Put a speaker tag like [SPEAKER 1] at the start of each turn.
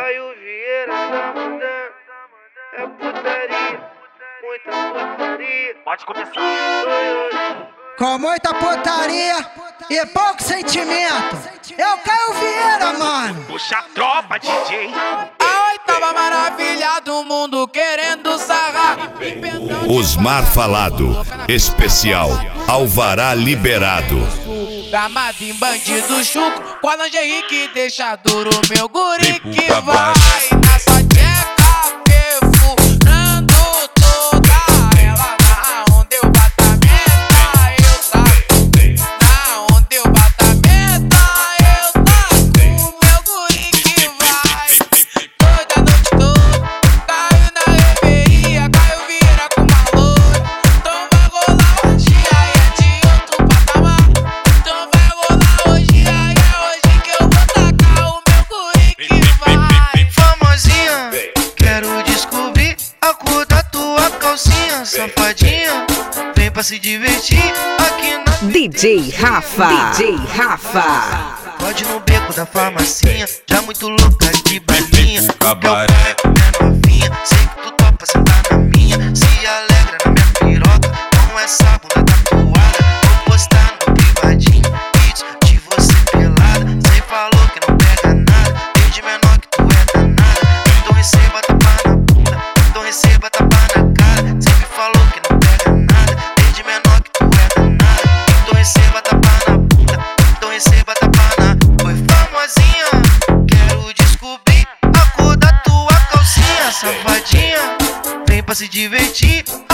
[SPEAKER 1] Caio Vieira tá mandando, é putaria, muita putaria.
[SPEAKER 2] Pode começar.
[SPEAKER 3] Com muita putaria e pouco sentimento. Eu Caio Vieira, mano.
[SPEAKER 2] Puxa a tropa, DJ.
[SPEAKER 4] A oitava maravilha do mundo querendo sarrar.
[SPEAKER 5] Osmar Falado, especial Alvará Liberado.
[SPEAKER 4] Gamado em bandido chuco, com a lingerie que deixa duro meu guri que vai na sua tcheca perfurando toda ela. Na onde eu bato a meta, eu saco. Na onde eu bato a meta, eu saco. Meu guri que vai toda a noite toda. Caio na reveria, Caio Vieira com uma loura. Então vai rolar hoje, aí é de outro patamar. Então vai rolar hoje, aí é hoje que eu vou tacar o meu guri que vai.
[SPEAKER 1] Famosinha, quero descobrir a cor da tua calcinha. Safadinha, vem pra se divertir aqui na
[SPEAKER 6] DJ Rafa, DJ Rafa.
[SPEAKER 1] pode no beco da farmacinha, já muito louca de balinha.
[SPEAKER 5] Cabaré.
[SPEAKER 1] É novinha, sei que tu topa sentar na minha. Se alegra na minha piroca, com essa bunda tatuada. Vou postar no privadinho, vídeos de você pelada. Cê falou que não pega nada, desde menor que tu é danada. Então receba tapa na bunda, então receba tapa na cara. Cê me falou que não pega nada, desde menor que tu é danada. Então receba tapa na bunda, então receba tapa na. Foi famosinha, quero descobrir a cor da tua calcinha. Safadinha, vem pra se divertir